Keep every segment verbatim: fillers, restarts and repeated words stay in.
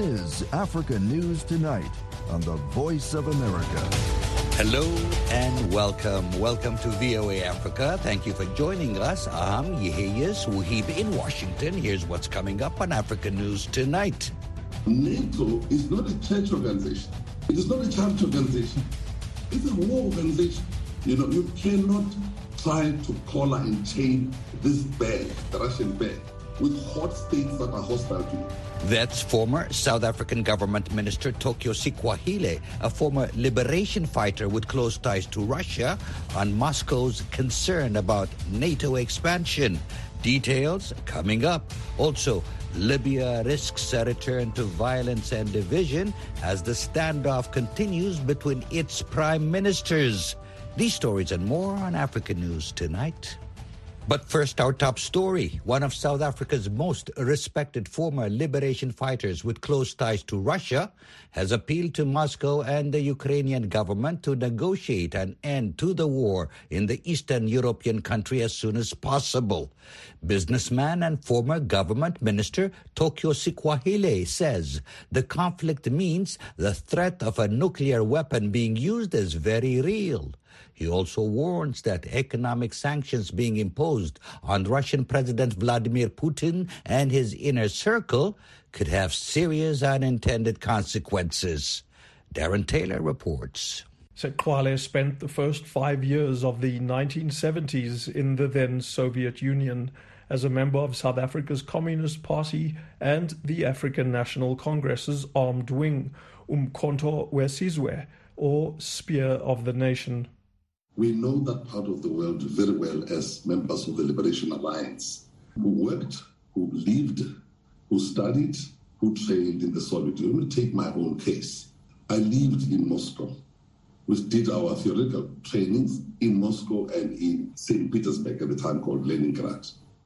is Africa News Tonight on the Voice of America. Hello and welcome. Welcome to V O A Africa. Thank you for joining us. I'm Yeheyes Wahib in Washington. Here's what's coming up on Africa News Tonight. NATO is not a church organization. It is not a charity organization. It's a war organization. You know, you cannot try to collar and chain this bear, the Russian bear, with hot states that are hostile to you. That's former South African Government Minister Tokyo Sikwahile, a former liberation fighter with close ties to Russia, on Moscow's concern about NATO expansion. Details coming up. Also, Libya risks a return to violence and division as the standoff continues between its prime ministers. These stories and more on Africa News Tonight. But first, our top story. One of South Africa's most respected former liberation fighters with close ties to Russia has appealed to Moscow and the Ukrainian government to negotiate an end to the war in the Eastern European country as soon as possible. Businessman and former government minister Tokyo Sikwahile says the conflict means the threat of a nuclear weapon being used is very real. He also warns that economic sanctions being imposed on Russian President Vladimir Putin and his inner circle could have serious unintended consequences. Darren Taylor reports. Sekwale spent the first five years of the nineteen seventies in the then Soviet Union as a member of South Africa's Communist Party and the African National Congress's armed wing, Umkhonto weSizwe, or Spear of the Nation. We know that part of the world very well as members of the Liberation Alliance, who worked, who lived, who studied, who trained in the Soviet Union. Let me take my own case. I lived in Moscow. We did our theoretical trainings in Moscow and in Saint Petersburg at the time called Leningrad.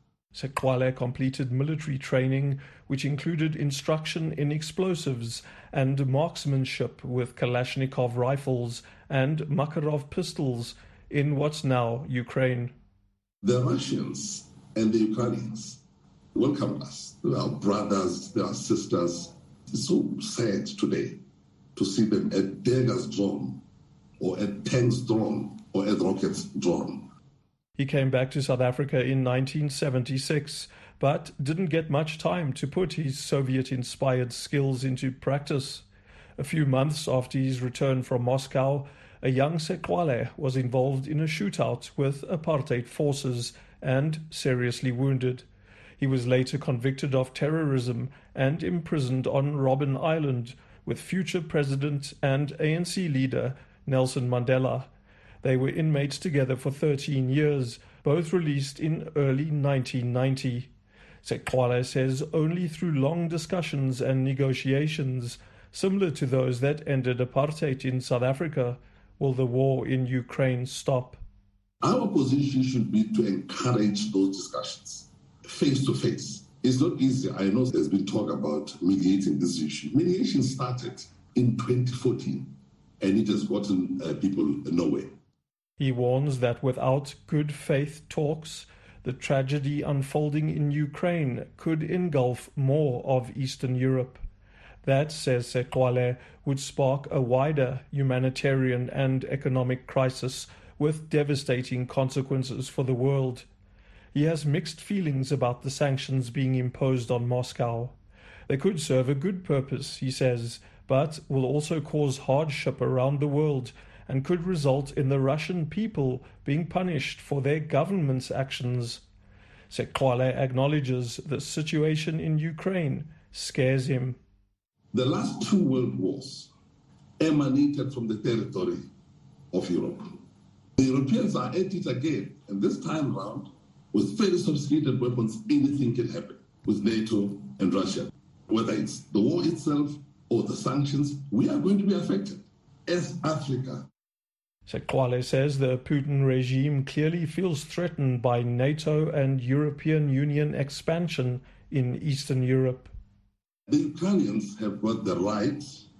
Sekwale completed military training, which included instruction in explosives and marksmanship with Kalashnikov rifles and Makarov pistols in what's now Ukraine. The Russians and the Ukrainians welcomed us. They are brothers, they are sisters. It's so sad today to see them at daggers drawn, or at tanks drawn, or at rockets drawn. He came back to South Africa in nineteen seventy-six, but didn't get much time to put his Soviet-inspired skills into practice. A few months after his return from Moscow, a young Sekwale was involved in a shootout with apartheid forces and seriously wounded. He was later convicted of terrorism and imprisoned on Robben Island with future president and A N C leader Nelson Mandela. They were inmates together for thirteen years, both released in early nineteen ninety. Sekwale says only through long discussions and negotiations, similar to those that ended apartheid in South Africa, will the war in Ukraine stop. Our position should be to encourage those discussions, face to face. It's not easy. I know there's been talk about mediating this issue. Mediation started in twenty fourteen, and it has gotten uh, people nowhere. He warns that without good faith talks, the tragedy unfolding in Ukraine could engulf more of Eastern Europe. That, says Sekwale, would spark a wider humanitarian and economic crisis with devastating consequences for the world. He has mixed feelings about the sanctions being imposed on Moscow. They could serve a good purpose, he says, but will also cause hardship around the world and could result in the Russian people being punished for their government's actions. Sekwale acknowledges the situation in Ukraine scares him. The last two world wars emanated from the territory of Europe. The Europeans are at it again, and this time round, with very sophisticated weapons, anything can happen with NATO and Russia. Whether it's the war itself or the sanctions, we are going to be affected as Africa. Sekwale says the Putin regime clearly feels threatened by NATO and European Union expansion in Eastern Europe. The Ukrainians have got the right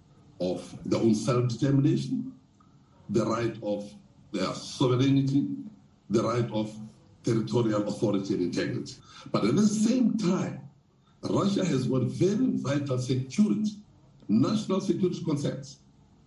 of their own self-determination, the right of their sovereignty, the right of territorial authority and integrity. But at the same time, Russia has got very vital security national security concerns.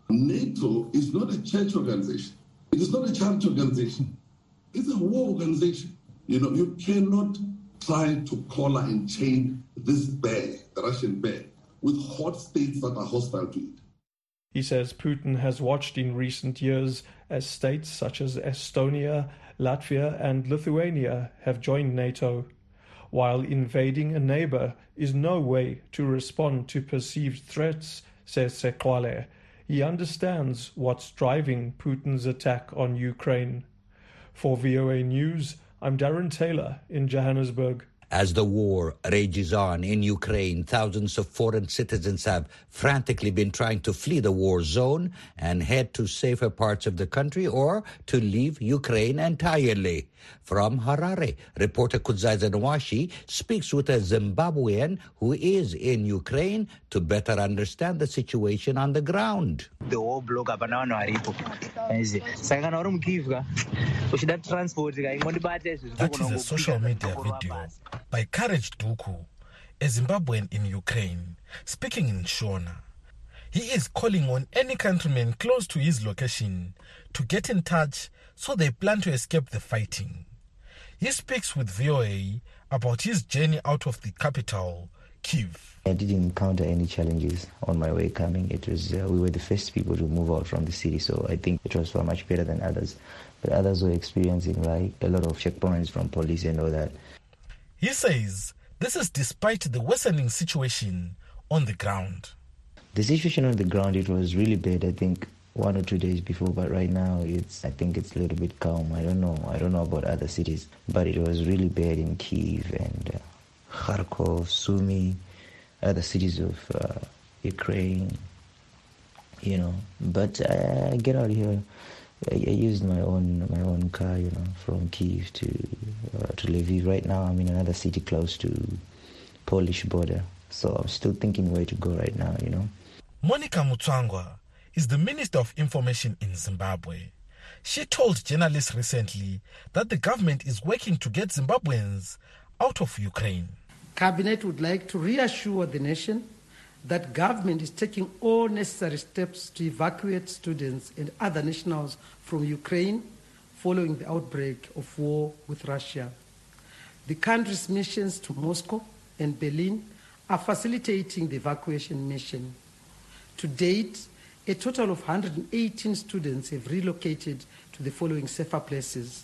NATO is not a church organization. It is not a charity organization. It's a war organization. You know, you cannot try to collar and chain this bear, the Russian bear, with hot states that are hostile to it. He says Putin has watched in recent years as states such as Estonia, Latvia and Lithuania have joined NATO, while invading a neighbor is no way to respond to perceived threats, says Sekwale. He understands what's driving Putin's attack on Ukraine. For V O A News, I'm Darren Taylor in Johannesburg. As the war rages on in Ukraine, thousands of foreign citizens have frantically been trying to flee the war zone and head to safer parts of the country or to leave Ukraine entirely. From Harare, reporter Kudzai Nwashi speaks with a Zimbabwean who is in Ukraine to better understand the situation on the ground. The whole block apana aripo. Saka na uri mukivka. Uchida transport That is a social media video by Courage Duku, a Zimbabwean in Ukraine, speaking in Shona. He is calling on any countryman close to his location to get in touch so they plan to escape the fighting. He speaks with V O A about his journey out of the capital, Kyiv. I didn't encounter any challenges on my way coming. It was uh, we were the first people to move out from the city, so I think it was far much better than others. But others were experiencing like a lot of checkpoints from police and all that. He says this is despite the worsening situation on the ground. The situation on the ground, it was really bad, I think, one or two days before, but right now it's I think it's a little bit calm. I don't know. I don't know about other cities, but it was really bad in Kyiv and uh, Kharkov, Sumy, other cities of uh, Ukraine, you know. But I, I get out here. I, I used my own my own car, you know, from Kyiv to uh, to Lviv. Right now, I'm in another city close to Polish border, so I'm still thinking where to go right now, you know. Monica Mutswangwa is the Minister of Information in Zimbabwe. She told journalists recently that the government is working to get Zimbabweans out of Ukraine. Cabinet would like to reassure the nation that government is taking all necessary steps to evacuate students and other nationals from Ukraine following the outbreak of war with Russia. The country's missions to Moscow and Berlin are facilitating the evacuation mission. To date, a total of one hundred eighteen students have relocated to the following safer places.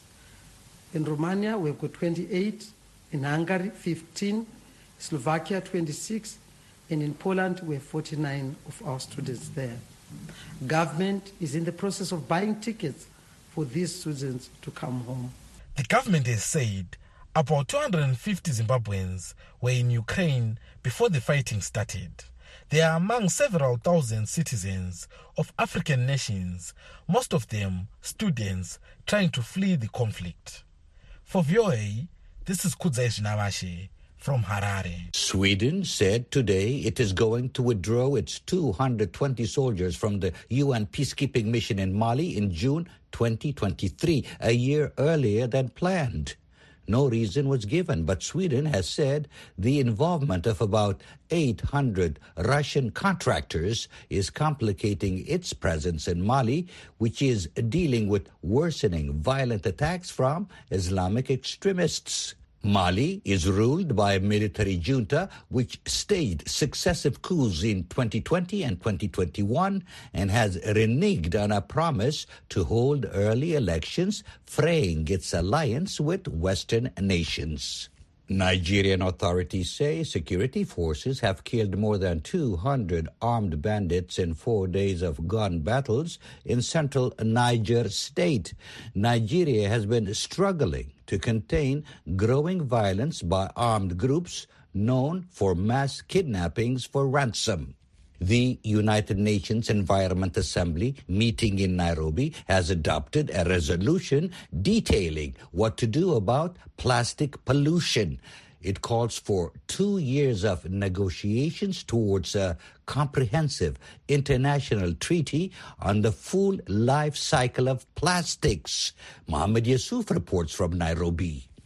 In Romania, we've got twenty-eight, in Hungary, fifteen, Slovakia, twenty-six, and in Poland, we have forty-nine of our students there. Government is in the process of buying tickets for these students to come home. The government has said about two hundred fifty Zimbabweans were in Ukraine before the fighting started. They are among several thousand citizens of African nations, most of them students trying to flee the conflict. For V O A, this is Kudzai Nwashi from Harare. Sweden said today it is going to withdraw its two hundred twenty soldiers from the U N peacekeeping mission in Mali in June twenty twenty-three, a year earlier than planned. No reason was given, but Sweden has said the involvement of about eight hundred Russian contractors is complicating its presence in Mali, which is dealing with worsening violent attacks from Islamic extremists. Mali is ruled by a military junta which staged successive coups in twenty twenty and twenty twenty-one and has reneged on a promise to hold early elections, fraying its alliance with Western nations. Nigerian authorities say security forces have killed more than two hundred armed bandits in four days of gun battles in central Niger state. Nigeria has been struggling to contain growing violence by armed groups known for mass kidnappings for ransom. The United Nations Environment Assembly, meeting in Nairobi, has adopted a resolution detailing what to do about plastic pollution. It calls for two years of negotiations towards a comprehensive international treaty on the full life cycle of plastics. Mohammed Yusuf reports from Nairobi.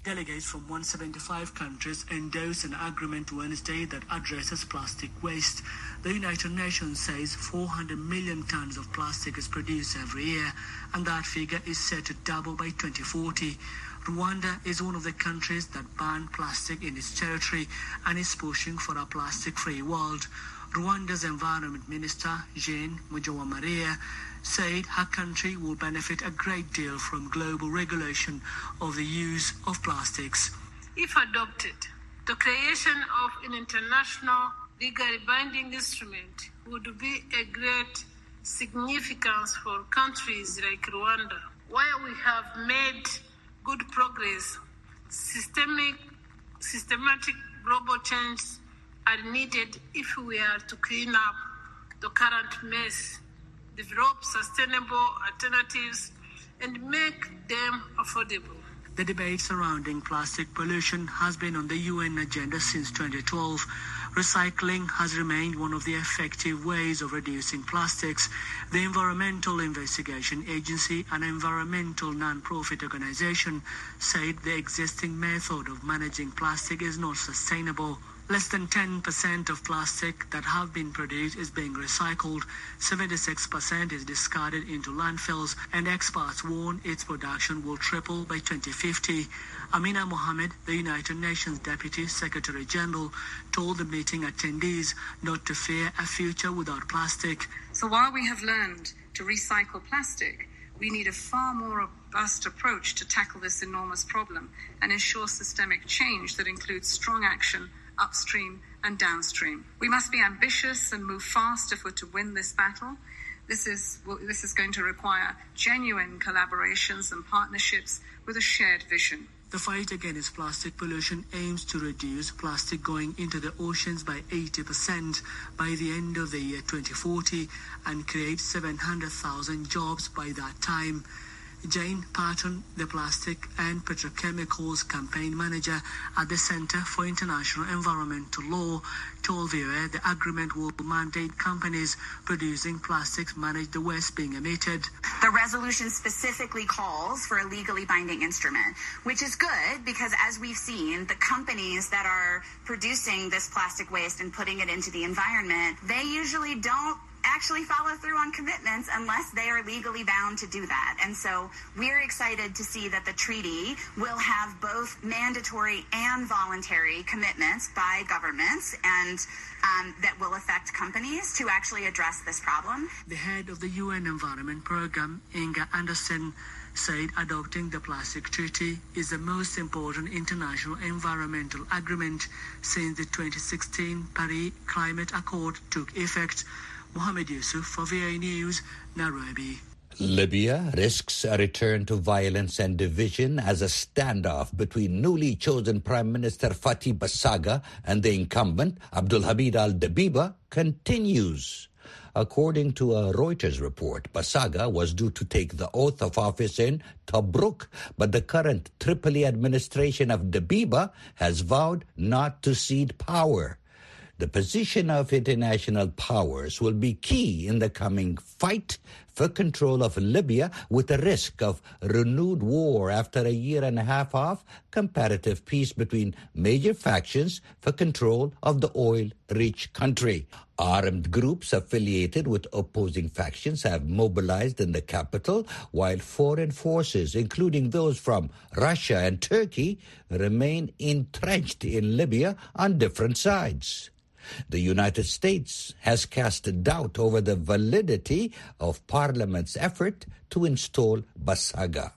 Delegates from one hundred seventy-five countries endorsed an agreement Wednesday that addresses plastic waste. The United Nations says four hundred million tons of plastic is produced every year, and that figure is set to double by twenty forty. Rwanda is one of the countries that banned plastic in its territory and is pushing for a plastic-free world. Rwanda's Environment Minister, Jean Mujawamariya, said her country will benefit a great deal from global regulation of the use of plastics. If adopted, the creation of an international legally binding instrument would be a great significance for countries like Rwanda. While we have made good progress, systemic, systematic global changes are needed if we are to clean up the current mess, develop sustainable alternatives, and make them affordable. The debate surrounding plastic pollution has been on the U N agenda since twenty twelve. Recycling has remained one of the effective ways of reducing plastics. The Environmental Investigation Agency, an environmental non-profit organization, said the existing method of managing plastic is not sustainable. Less than ten percent of plastic that have been produced is being recycled. seventy-six percent is discarded into landfills, and experts warn its production will triple by twenty fifty. Amina Mohammed, the United Nations Deputy Secretary General, told the meeting attendees not to fear a future without plastic. So while we have learned to recycle plastic, we need a far more robust approach to tackle this enormous problem and ensure systemic change that includes strong action upstream and downstream. We must be ambitious and move fast if we're to win this battle. This is, this is going to require genuine collaborations and partnerships with a shared vision. The fight against plastic pollution aims to reduce plastic going into the oceans by eighty percent by the end of the year twenty forty and create seven hundred thousand jobs by that time. Jane Patton, the Plastic and Petrochemicals Campaign Manager at the Center for International Environmental Law, told V O A the agreement will mandate companies producing plastics manage the waste being emitted. The resolution specifically calls for a legally binding instrument, which is good because, as we've seen, the companies that are producing this plastic waste and putting it into the environment, they usually don't actually follow through on commitments unless they are legally bound to do that. And so we're excited to see that the treaty will have both mandatory and voluntary commitments by governments and um, that will affect companies to actually address this problem. The head of the U N Environment Program, Inga Anderson, said adopting the plastic treaty is the most important international environmental agreement since the twenty sixteen Paris Climate Accord took effect. Mohammed Yusuf for V O A News, Nairobi. Libya risks a return to violence and division as a standoff between newly chosen Prime Minister Fatih Basaga and the incumbent Abdulhamid al-Dabiba continues. According to a Reuters report, Basaga was due to take the oath of office in Tobruk, but the current Tripoli administration of Dabiba has vowed not to cede power. The position of international powers will be key in the coming fight for control of Libya, with the risk of renewed war after a year and a half of comparative peace between major factions for control of the oil-rich country. Armed groups affiliated with opposing factions have mobilized in the capital, while foreign forces, including those from Russia and Turkey, remain entrenched in Libya on different sides. The United States has cast doubt over the validity of Parliament's effort to install Basaga.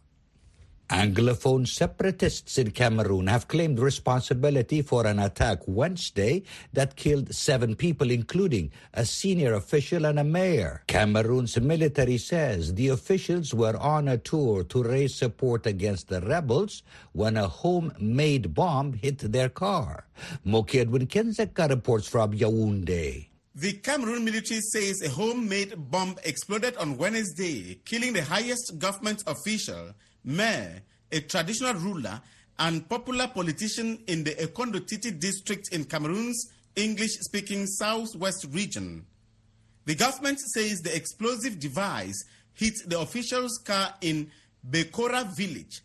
Anglophone separatists in Cameroon have claimed responsibility for an attack Wednesday that killed seven people, including a senior official and a mayor. Cameroon's military says the officials were on a tour to raise support against the rebels when a homemade bomb hit their car. Moki Edwin Kenzeka reports from Yaoundé. The Cameroon military says a homemade bomb exploded on Wednesday, killing the highest government official, mayor, a traditional ruler, and popular politician in the Ekondo Titi district in Cameroon's English-speaking southwest region. The government says the explosive device hit the official's car in Bekora village.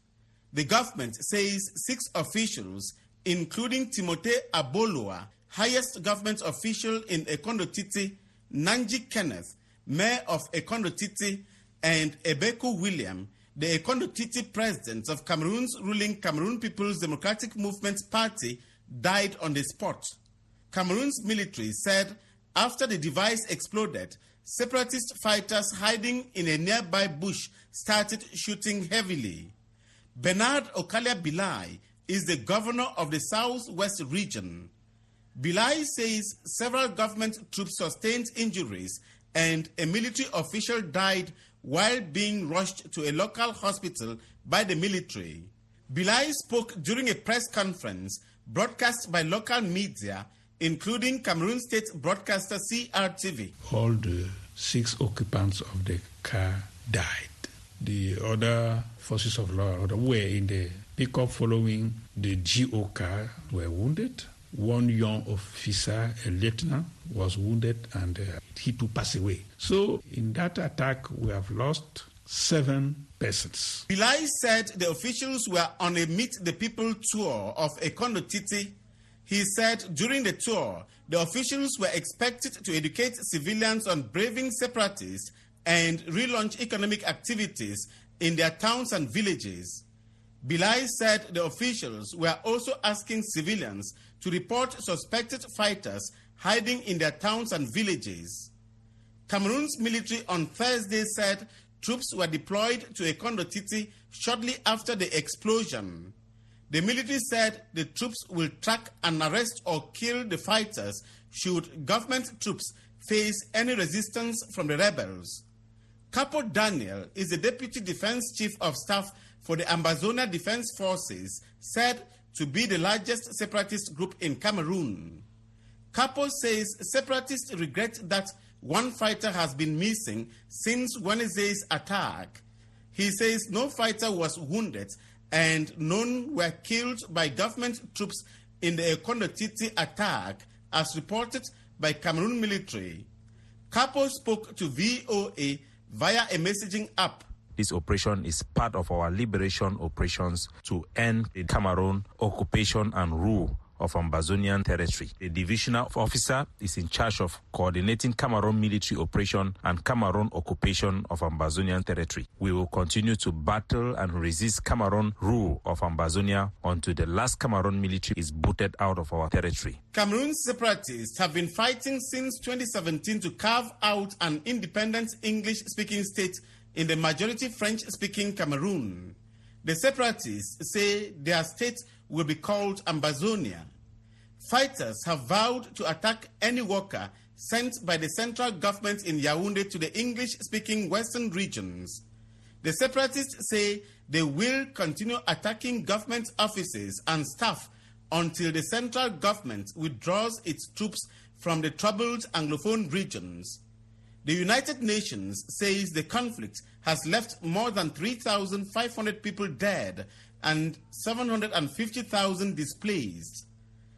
The government says six officials, including Timothy Abolua, highest government official in Ekondotiti, Nanji Kenneth, mayor of Ekondotiti, and Ebeku William, the Ekondotiti president of Cameroon's ruling Cameroon People's Democratic Movement Party, died on the spot. Cameroon's military said after the device exploded, separatist fighters hiding in a nearby bush started shooting heavily. Bernard Okalia Bilai is the governor of the Southwest region. Bilai says several government troops sustained injuries and a military official died while being rushed to a local hospital by the military. Bilai spoke during a press conference broadcast by local media, including Cameroon State broadcaster C R T V. All the six occupants of the car died. The other forces of law order were in the pickup following the G O car were wounded. One young officer, a lieutenant, was wounded and uh, he too passed away. So in that attack, we have lost seven persons. Bilai said the officials were on a Meet the People tour of Ekondotiti. He said during the tour, the officials were expected to educate civilians on braving separatists and relaunch economic activities in their towns and villages. Bilai said the officials were also asking civilians to report suspected fighters hiding in their towns and villages. Cameroon's military on Thursday said troops were deployed to Ekondotiti shortly after the explosion. The military said the troops will track and arrest or kill the fighters should government troops face any resistance from the rebels. Capo Daniel is the Deputy Defense Chief of Staff for the Ambazonia Defense Forces, said to be the largest separatist group in Cameroon. Capo says separatists regret that one fighter has been missing since Wednesday's attack. He says no fighter was wounded and none were killed by government troops in the Ekondotiti attack, as reported by Cameroon military. Capo spoke to V O A via a messaging app. This operation is part of our liberation operations to end the Cameroon occupation and rule of Ambazonian territory. The divisional officer is in charge of coordinating Cameroon military operation and Cameroon occupation of Ambazonian territory. We will continue to battle and resist Cameroon rule of Ambazonia until the last Cameroon military is booted out of our territory. Cameroon separatists have been fighting since twenty seventeen to carve out an independent English-speaking state in the majority French-speaking Cameroon. The separatists say their state will be called Ambazonia. Fighters have vowed to attack any worker sent by the central government in Yaoundé to the English-speaking western regions. The separatists say they will continue attacking government offices and staff until the central government withdraws its troops from the troubled Anglophone regions. The United Nations says the conflict has left more than three thousand five hundred people dead and seven hundred fifty thousand displaced.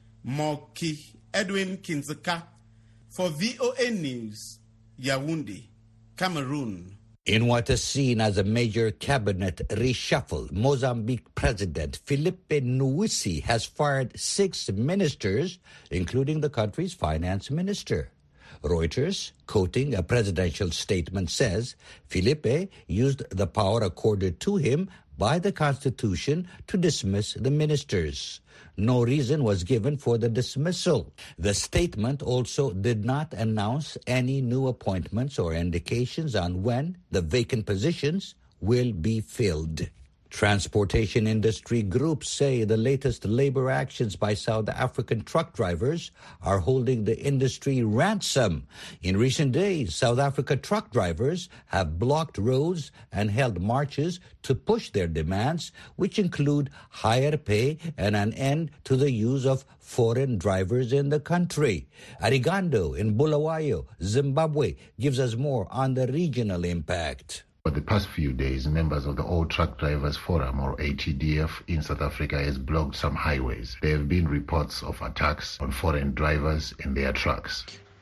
Moki Edwin Kinzeka for V O A News, Yaoundé, Cameroon. In what is seen as a major cabinet reshuffle, Mozambique President Filipe Nyusi has fired six ministers, including the country's finance minister. Reuters, quoting a presidential statement, says Filipe used the power accorded to him by the Constitution to dismiss the ministers. No reason was given for the dismissal. The statement also did not announce any new appointments or indications on when the vacant positions will be filled. Transportation industry groups say the latest labor actions by South African truck drivers are holding the industry ransom. In recent days, South Africa truck drivers have blocked roads and held marches to push their demands, which include higher pay and an end to the use of foreign drivers in the country. Arigando in Bulawayo, Zimbabwe, gives us more on the regional impact. For the past few days, members of the All Truck Drivers Forum, or A T D F, in South Africa has blocked some highways. There have been reports of attacks on foreign drivers and their trucks.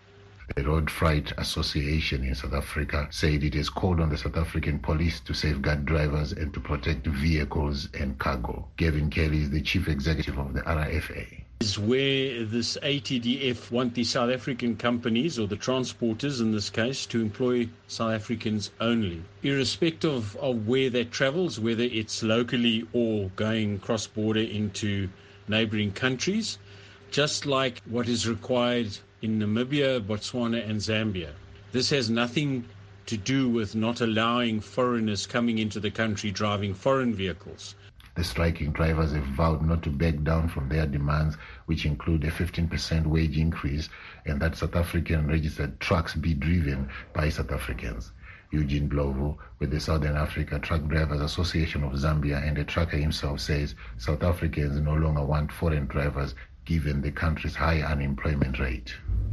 The Road Freight Association in South Africa said it has called on the South African police to safeguard drivers and to protect vehicles and cargo. Gavin Kelly is the chief executive of the R I F A. Is where this A T D F want the South African companies, or the transporters in this case, to employ South Africans only, irrespective of where that travels, whether it's locally or going cross-border into neighbouring countries, just like what is required in Namibia, Botswana and Zambia. This has nothing to do with not allowing foreigners coming into the country driving foreign vehicles. The striking drivers have vowed not to back down from their demands, which include a fifteen percent wage increase and that South African registered trucks be driven by South Africans. Eugene Blovu, with the Southern Africa Truck Drivers Association of Zambia and a trucker himself, says South Africans no longer want foreign drivers given the country's high unemployment rate.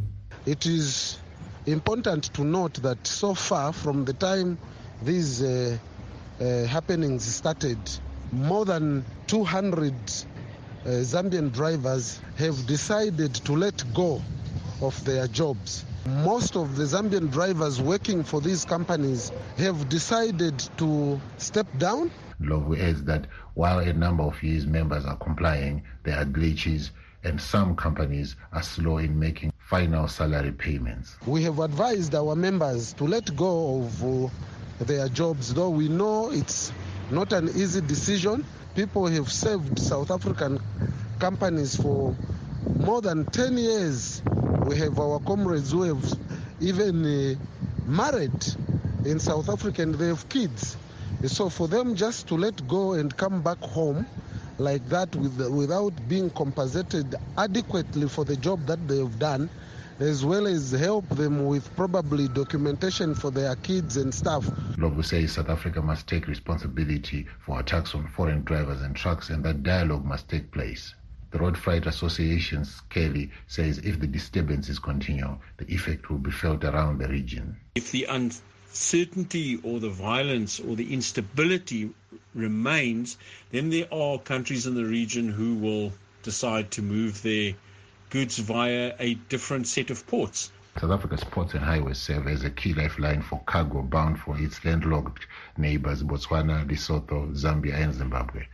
It is important to note that so far from the time these uh, uh, happenings started, more than two hundred uh, Zambian drivers have decided to let go of their jobs. Most of the Zambian drivers working for these companies have decided to step down. Lovu adds that while a number of his members are complying, there are glitches and some companies are slow in making final salary payments. We have advised our members to let go of uh, their jobs, though we know it's not an easy decision. People have served South African companies for more than ten years. We have our comrades who have even uh, married in South Africa and they have kids. So for them just to let go and come back home like that with, without being compensated adequately for the job that they have done, as well as help them with probably documentation for their kids and stuff. Lobu says South Africa must take responsibility for attacks on foreign drivers and trucks, and that dialogue must take place. The Road Freight Association's Kelly says if the disturbances continue, the effect will be felt around the region. If the uncertainty or the violence or the instability remains, then there are countries in the region who will decide to move their goods via a different set of ports. South Africa's ports and highways serve as a key lifeline for cargo bound for its landlocked neighbors, Botswana, Lesotho, Zambia and Zimbabwe.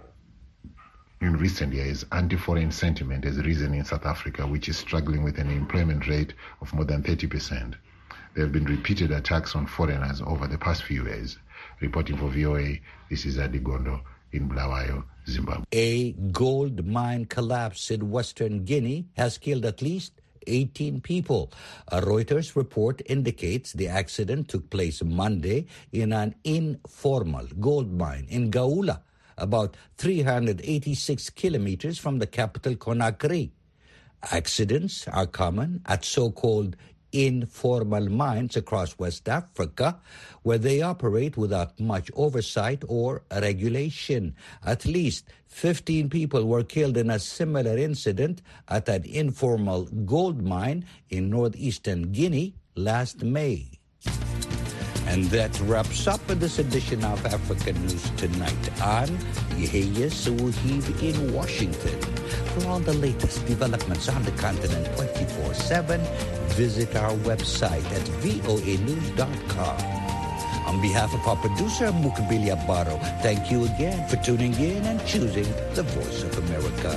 In recent years, anti-foreign sentiment has risen in South Africa, which is struggling with an employment rate of more than thirty percent. There have been repeated attacks on foreigners over the past few years. Reporting for V O A, this is Adigondo in Bulawayo, Zimbabwe. A gold mine collapse in Western Guinea has killed at least eighteen people. A Reuters report indicates the accident took place Monday in an informal gold mine in Gaoula, about three hundred eighty-six kilometers from the capital Conakry. Accidents are common at so-called informal mines across West Africa, where they operate without much oversight or regulation. At least fifteen people were killed in a similar incident at an informal gold mine in northeastern Guinea last May. And that wraps up this edition of African News Tonight. I'm Yehia Suhib in Washington. For all the latest developments on the continent twenty-four seven, visit our website at V O A news dot com. On behalf of our producer, Mukbilia Baro, thank you again for tuning in and choosing the Voice of America.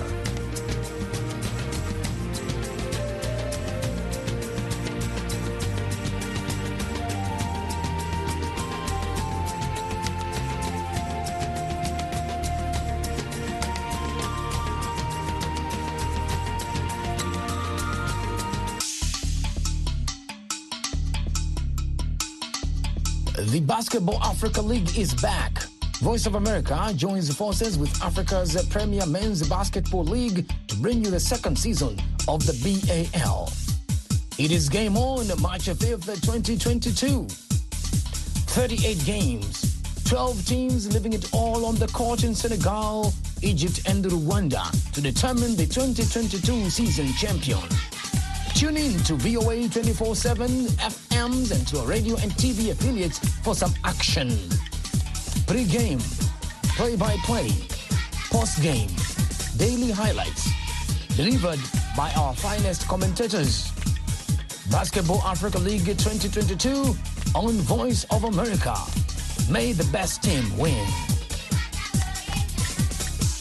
The Basketball Africa League is back. Voice of America joins forces with Africa's premier men's basketball league to bring you the second season of the B A L. It is game on March fifth, twenty twenty-two. thirty-eight games, twelve teams leaving it all on the court in Senegal, Egypt and Rwanda to determine the twenty twenty-two season champion. Tune in to V O A twenty-four seven F Ms and to our radio and T V affiliates for some action. Pre-game, play-by-play, post-game, daily highlights, delivered by our finest commentators. Basketball Africa League twenty twenty-two on Voice of America. May the best team win.